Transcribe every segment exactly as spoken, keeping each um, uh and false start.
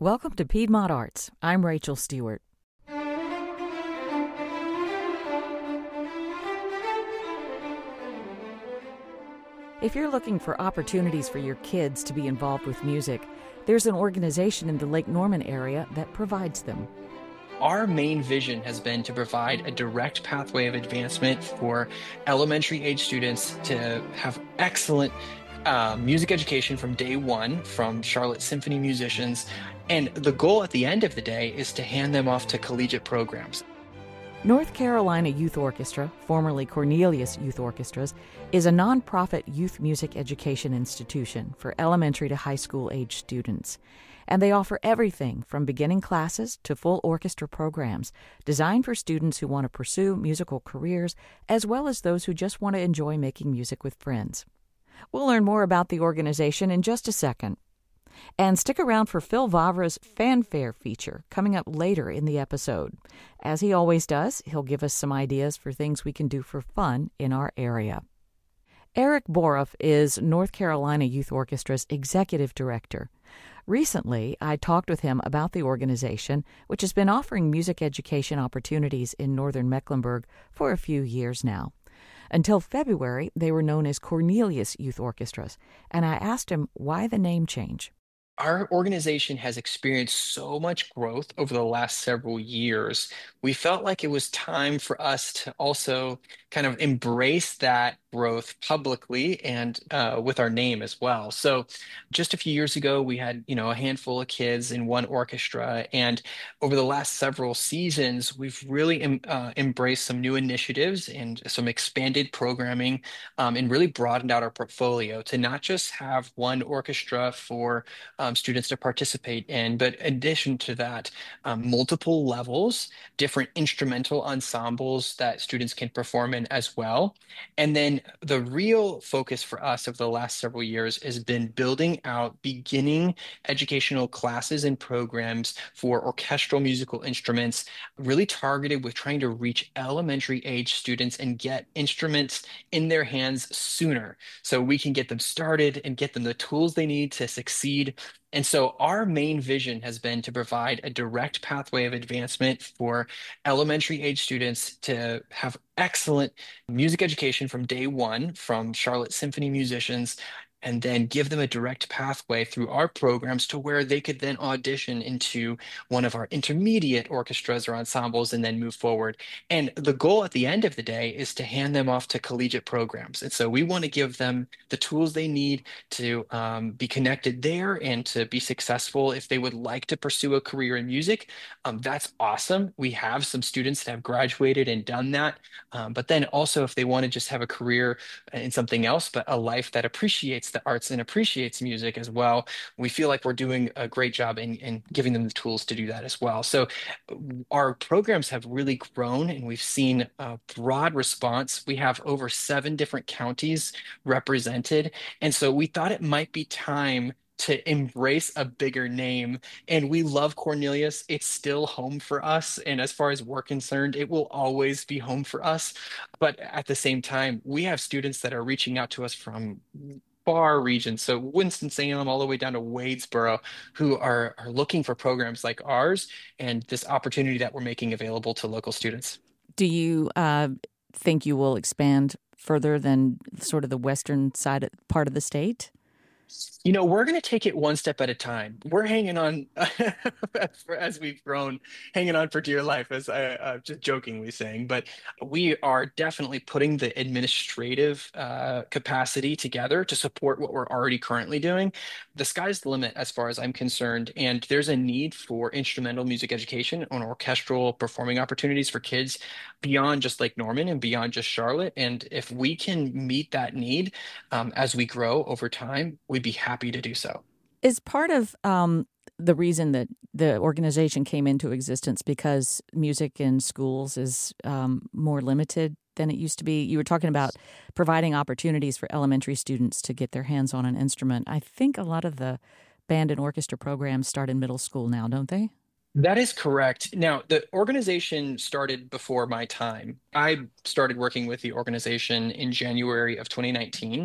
Welcome to Piedmont Arts. I'm Rachel Stewart. If you're looking for opportunities for your kids to be involved with music, there's an organization in the Lake Norman area that provides them. Our main vision has been to provide a direct pathway of advancement for elementary age students to have excellent uh, music education from day one from Charlotte Symphony musicians. And the goal at the end of the day is to hand them off to collegiate programs. North Carolina Youth Orchestra, formerly Cornelius Youth Orchestras, is a nonprofit youth music education institution for elementary to high school age students. And they offer everything from beginning classes to full orchestra programs designed for students who want to pursue musical careers, as well as those who just want to enjoy making music with friends. We'll learn more about the organization in just a second. And stick around for Phil Vavra's Fanfare feature coming up later in the episode. As he always does, he'll give us some ideas for things we can do for fun in our area. Eric Boroff is North Carolina Youth Orchestra's executive director. Recently, I talked with him about the organization, which has been offering music education opportunities in northern Mecklenburg for a few years now. Until February, they were known as Cornelius Youth Orchestras, and I asked him why the name change. Our organization has experienced so much growth over the last several years. We felt like it was time for us to also kind of embrace that growth publicly and uh, with our name as well. So just a few years ago, we had, you know, a handful of kids in one orchestra. And over the last several seasons, we've really em- uh, embraced some new initiatives and some expanded programming um, and really broadened out our portfolio to not just have one orchestra for um, students to participate in, but in addition to that, um, multiple levels, different instrumental ensembles that students can perform in as well. And then the real focus for us over the last several years has been building out beginning educational classes and programs for orchestral musical instruments, really targeted with trying to reach elementary age students and get instruments in their hands sooner so we can get them started and get them the tools they need to succeed. And so our main vision has been to provide a direct pathway of advancement for elementary age students to have excellent music education from day one from Charlotte Symphony musicians, and then give them a direct pathway through our programs to where they could then audition into one of our intermediate orchestras or ensembles and then move forward. And the goal at the end of the day is to hand them off to collegiate programs. And so we want to give them the tools they need to um, be connected there and to be successful. If they would like to pursue a career in music, um, that's awesome. We have some students that have graduated and done that. Um, but then also, if they want to just have a career in something else, but a life that appreciates the arts and appreciates music as well, we feel like we're doing a great job in, in giving them the tools to do that as well. So our programs have really grown and we've seen a broad response. We have over seven different counties represented. And so we thought it might be time to embrace a bigger name. And we love Cornelius. It's still home for us. And as far as we're concerned, it will always be home for us. But at the same time, we have students that are reaching out to us from far regions. So Winston-Salem all the way down to Wadesboro, who are, are looking for programs like ours and this opportunity that we're making available to local students. Do you uh, think you will expand further than sort of the western side part of the state? You know, we're going to take it one step at a time. We're hanging on as we've grown, hanging on for dear life, as I uh, just jokingly saying. But we are definitely putting the administrative uh, capacity together to support what we're already currently doing. The sky's the limit as far as I'm concerned. And there's a need for instrumental music education and orchestral performing opportunities for kids beyond just Lake Norman and beyond just Charlotte. And if we can meet that need um, as we grow over time, we'd be happy to do so. Is part of um, the reason that the organization came into existence because music in schools is um, more limited than it used to be? You were talking about providing opportunities for elementary students to get their hands on an instrument. I think a lot of the band and orchestra programs start in middle school now, don't they? That is correct. Now, the organization started before my time. I started working with the organization in January of twenty nineteen.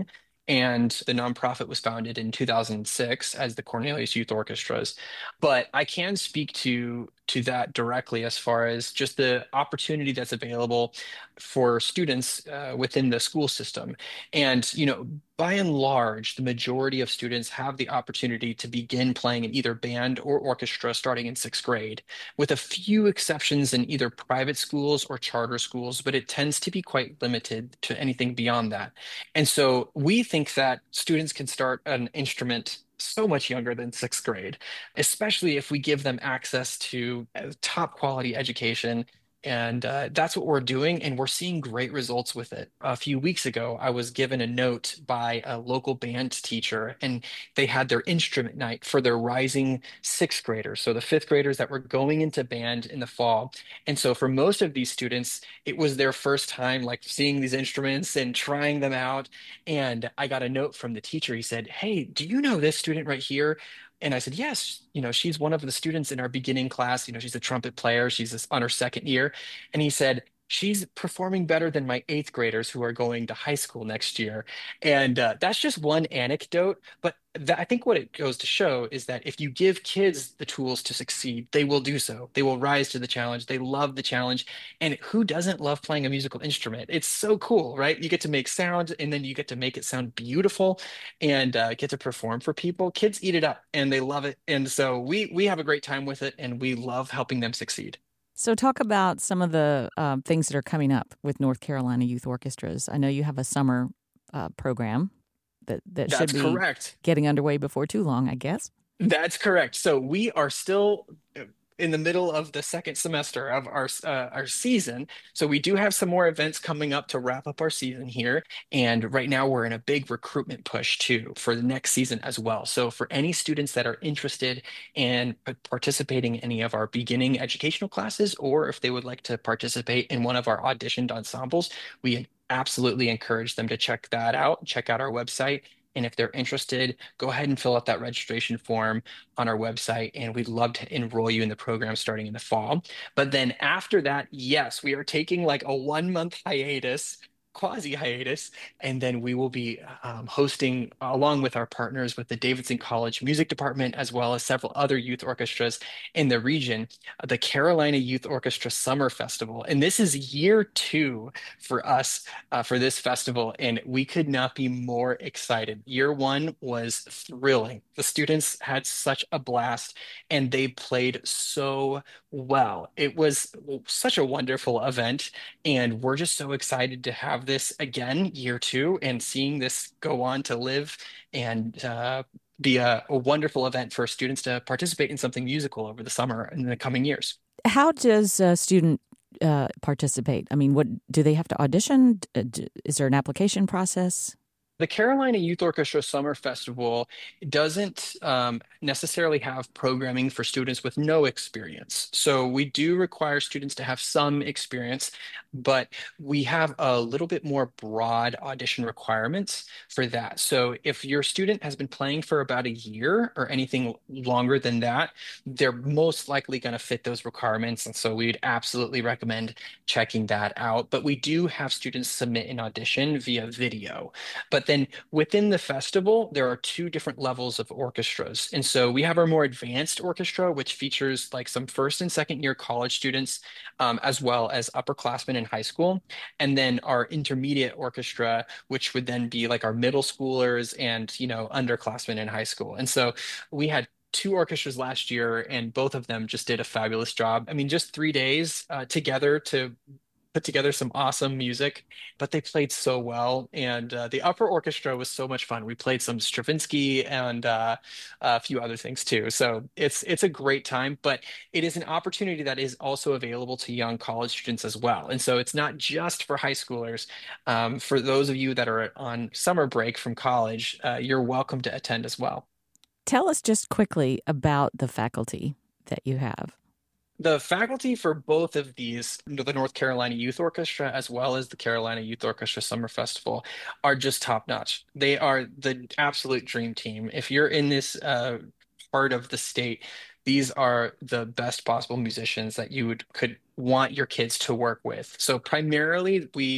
And the nonprofit was founded in two thousand six as the Cornelius Youth Orchestras. But I can speak to to that directly as far as just the opportunity that's available for students uh, within the school system. And, you know, by and large, the majority of students have the opportunity to begin playing in either band or orchestra starting in sixth grade, with a few exceptions in either private schools or charter schools, but it tends to be quite limited to anything beyond that. And so we think that students can start an instrument so much younger than sixth grade, especially if we give them access to a top quality education. And uh, that's what we're doing, and we're seeing great results with it. A few weeks ago, I was given a note by a local band teacher, and they had their instrument night for their rising sixth graders, so the fifth graders that were going into band in the fall. And so for most of these students, it was their first time like seeing these instruments and trying them out. And I got a note from the teacher. He said, "Hey, do you know this student right here?" And I said, "Yes, you know, she's one of the students in our beginning class. You know, she's a trumpet player. She's this, on her second year." And he said, "She's performing better than my eighth graders who are going to high school next year." And uh, that's just one anecdote. But that, I think what it goes to show is that if you give kids the tools to succeed, they will do so. They will rise to the challenge. They love the challenge. And who doesn't love playing a musical instrument? It's so cool, right? You get to make sound and then you get to make it sound beautiful and uh, get to perform for people. Kids eat it up and they love it. And so we we have a great time with it and we love helping them succeed. So, talk about some of the um, things that are coming up with North Carolina Youth Orchestras. I know you have a summer uh, program that, that should That's be correct. getting underway before too long, I guess. That's correct. So we are still uh, in the middle of the second semester of our uh, our season. So we do have some more events coming up to wrap up our season here. And right now we're in a big recruitment push too for the next season as well. So for any students that are interested in p- participating in any of our beginning educational classes, or if they would like to participate in one of our auditioned ensembles, we absolutely encourage them to check that out, check out our website. And if they're interested, go ahead and fill out that registration form on our website, and we'd love to enroll you in the program starting in the fall. But then after that, yes, we are taking like a one month hiatus, quasi hiatus, and then we will be um, hosting, along with our partners with the Davidson College Music Department, as well as several other youth orchestras in the region, the Carolina Youth Orchestra Summer Festival. And this is year two for us uh, for this festival, and we could not be more excited. Year one was thrilling. The students had such a blast, and they played so well. It was such a wonderful event, and we're just so excited to have this again, year two, and seeing this go on to live and uh, be a, a wonderful event for students to participate in something musical over the summer in the coming years. How does a student uh, participate? I mean, what do they have to audition? D- d- Is there an application process? The Carolina Youth Orchestra Summer Festival doesn't um, necessarily have programming for students with no experience. So we do require students to have some experience, but we have a little bit more broad audition requirements for that. So if your student has been playing for about a year or anything longer than that, they're most likely going to fit those requirements. And so we'd absolutely recommend checking that out. But we do have students submit an audition via video. But then within the festival, there are two different levels of orchestras. And so we have our more advanced orchestra, which features like some first and second year college students, um, as well as upperclassmen in high school. And then our intermediate orchestra, which would then be like our middle schoolers and, you know, underclassmen in high school. And so we had two orchestras last year, and both of them just did a fabulous job. I mean, just three days uh, together to put together some awesome music, but they played so well. And uh, the upper orchestra was so much fun. We played some Stravinsky and uh, a few other things too. So it's it's a great time, but it is an opportunity that is also available to young college students as well. And so it's not just for high schoolers. Um, for those of you that are on summer break from college, uh, you're welcome to attend as well. Tell us just quickly about the faculty that you have. The faculty for both of these, the North Carolina Youth Orchestra as well as the Carolina Youth Orchestra Summer Festival, are just top notch. They are the absolute dream team. If you're in this uh, part of the state, these are the best possible musicians that you would could want your kids to work with. So primarily, we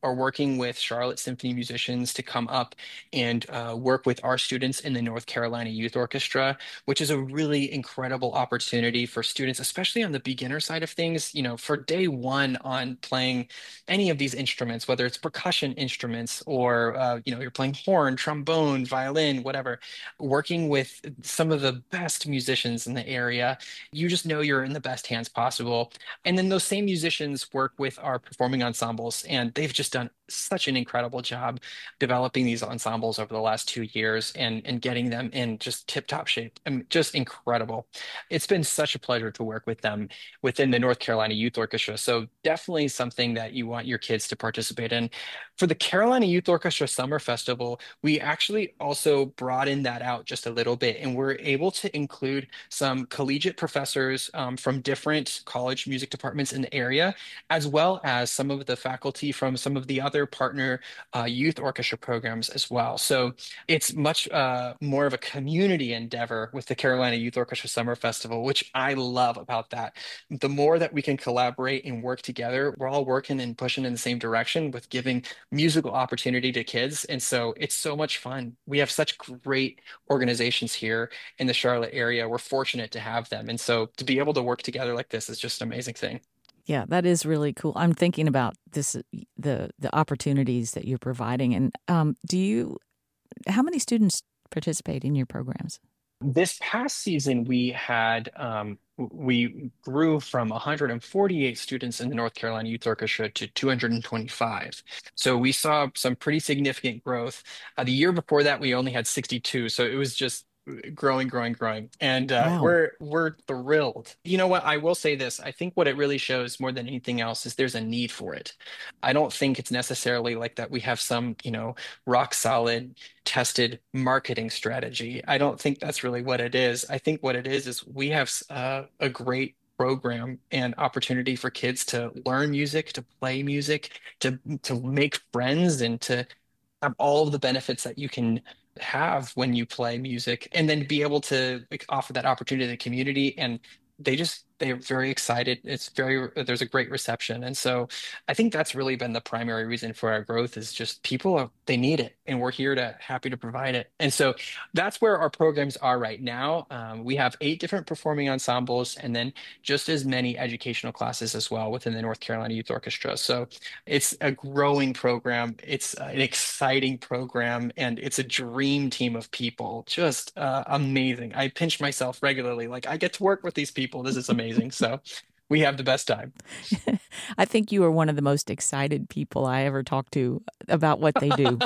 are working with Charlotte Symphony musicians to come up and uh, work with our students in the North Carolina Youth Orchestra, which is a really incredible opportunity for students, especially on the beginner side of things. You know, for day one on playing any of these instruments, whether it's percussion instruments or uh, you know, you're playing horn, trombone, violin, whatever, working with some of the best musicians in the area, you just know you're in the best hands possible. And then those same musicians work with our performing ensembles, and they've just done such an incredible job developing these ensembles over the last two years and, and getting them in just tip-top shape. I mean, just incredible. It's been such a pleasure to work with them within the North Carolina Youth Orchestra. So definitely something that you want your kids to participate in. For the Carolina Youth Orchestra Summer Festival, we actually also broadened that out just a little bit, and we're able to include some collegiate professors um, from different college music departments in the area, as well as some of the faculty from some of the other partner uh, youth orchestra programs as well. So it's much uh, more of a community endeavor with the Carolina Youth Orchestra Summer Festival, which I love about that. The more that we can collaborate and work together, we're all working and pushing in the same direction with giving musical opportunity to kids. And so it's so much fun. We have such great organizations here in the Charlotte area. We're fortunate to have them. And so to be able to work together like this is just an amazing thing. Yeah, that is really cool. I'm thinking about this, the the opportunities that you're providing. And um, do you, how many students participate in your programs? This past season, we had um, we grew from one hundred forty-eight students in the North Carolina Youth Orchestra to two hundred twenty-five. So we saw some pretty significant growth. Uh, the year before that, we only had sixty-two. So it was just growing, growing, growing. And uh, Wow. we're we're thrilled. You know what? I will say this. I think what it really shows more than anything else is there's a need for it. I don't think it's necessarily like that we have some, you know, rock solid tested marketing strategy. I don't think that's really what it is. I think what it is is we have uh, a great program and opportunity for kids to learn music, to play music, to to make friends, and to have all of the benefits that you can have when you play music, and then be able to like, offer that opportunity to the community. And they just they're very excited. It's very there's a great reception. And so I think that's really been the primary reason for our growth is just people are they need it, and we're here to happy to provide it. And so that's where our programs are right now. Um, we have eight different performing ensembles, and then just as many educational classes as well within the North Carolina Youth Orchestra. So it's a growing program. It's an exciting program, and it's a dream team of people. Just uh, amazing. I pinch myself regularly. Like I get to work with these people. This is amazing. So we have the best time. I think you are one of the most excited people I ever talked to about what they do.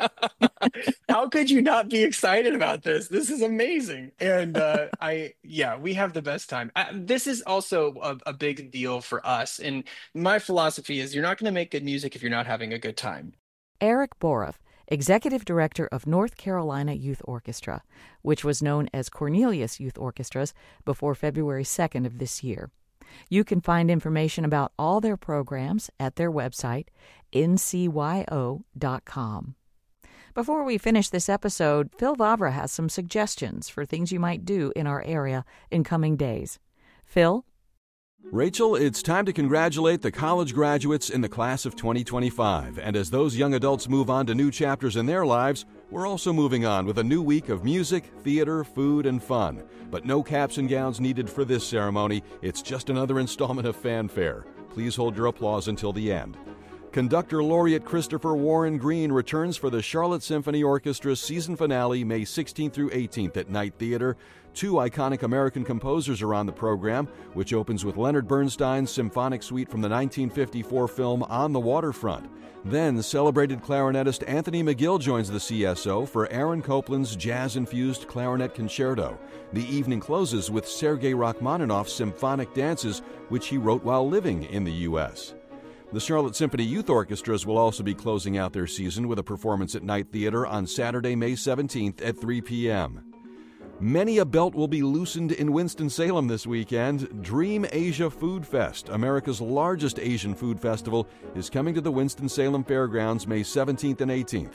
How could you not be excited about this? This is amazing. And uh, I, yeah, we have the best time. I, this is also a, a big deal for us. And my philosophy is you're not going to make good music if you're not having a good time. Eric Boroff, Executive Director of North Carolina Youth Orchestra, which was known as Cornelius Youth Orchestras before February second of this year. You can find information about all their programs at their website, N C Y O dot com. Before we finish this episode, Phil Vavra has some suggestions for things you might do in our area in coming days. Phil? Rachel, it's time to congratulate the college graduates in the class of twenty twenty-five. And as those young adults move on to new chapters in their lives, we're also moving on with a new week of music, theater, food, and fun. But no caps and gowns needed for this ceremony. It's just another installment of fanfare. Please hold your applause until the end. Conductor Laureate Christopher Warren Green returns for the Charlotte Symphony Orchestra's season finale May sixteenth through eighteenth at Knight Theater. Two iconic American composers are on the program, which opens with Leonard Bernstein's symphonic suite from the nineteen fifty-four film On the Waterfront. Then, celebrated clarinetist Anthony McGill joins the C S O for Aaron Copland's jazz-infused clarinet concerto. The evening closes with Sergei Rachmaninoff's symphonic dances, which he wrote while living in the U S The Charlotte Symphony Youth Orchestras will also be closing out their season with a performance at Knight Theater on Saturday, May seventeenth at three p.m. Many a belt will be loosened in Winston-Salem this weekend. Dream Asia Food Fest, America's largest Asian food festival, is coming to the Winston-Salem Fairgrounds May seventeenth and eighteenth.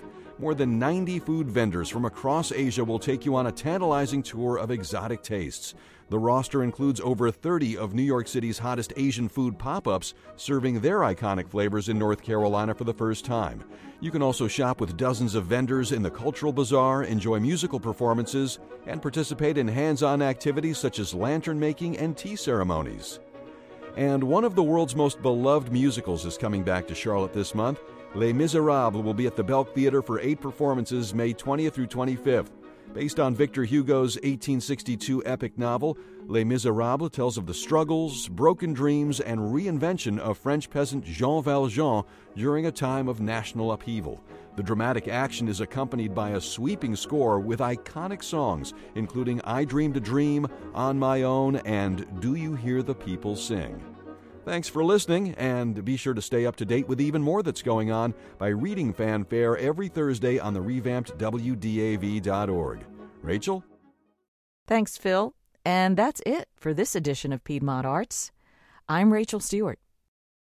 More than ninety food vendors from across Asia will take you on a tantalizing tour of exotic tastes. The roster includes over thirty of New York City's hottest Asian food pop-ups, serving their iconic flavors in North Carolina for the first time. You can also shop with dozens of vendors in the Cultural Bazaar, enjoy musical performances, and participate in hands-on activities such as lantern making and tea ceremonies. And one of the world's most beloved musicals is coming back to Charlotte this month. Les Miserables will be at the Belk Theater for eight performances May twentieth through twenty-fifth. Based on Victor Hugo's eighteen sixty-two epic novel, Les Miserables tells of the struggles, broken dreams, and reinvention of French peasant Jean Valjean during a time of national upheaval. The dramatic action is accompanied by a sweeping score with iconic songs, including I Dreamed a Dream, On My Own, and Do You Hear the People Sing? Thanks for listening, and be sure to stay up to date with even more that's going on by reading Fanfare every Thursday on the revamped W D A V dot org. Rachel? Thanks, Phil. And that's it for this edition of Piedmont Arts. I'm Rachel Stewart.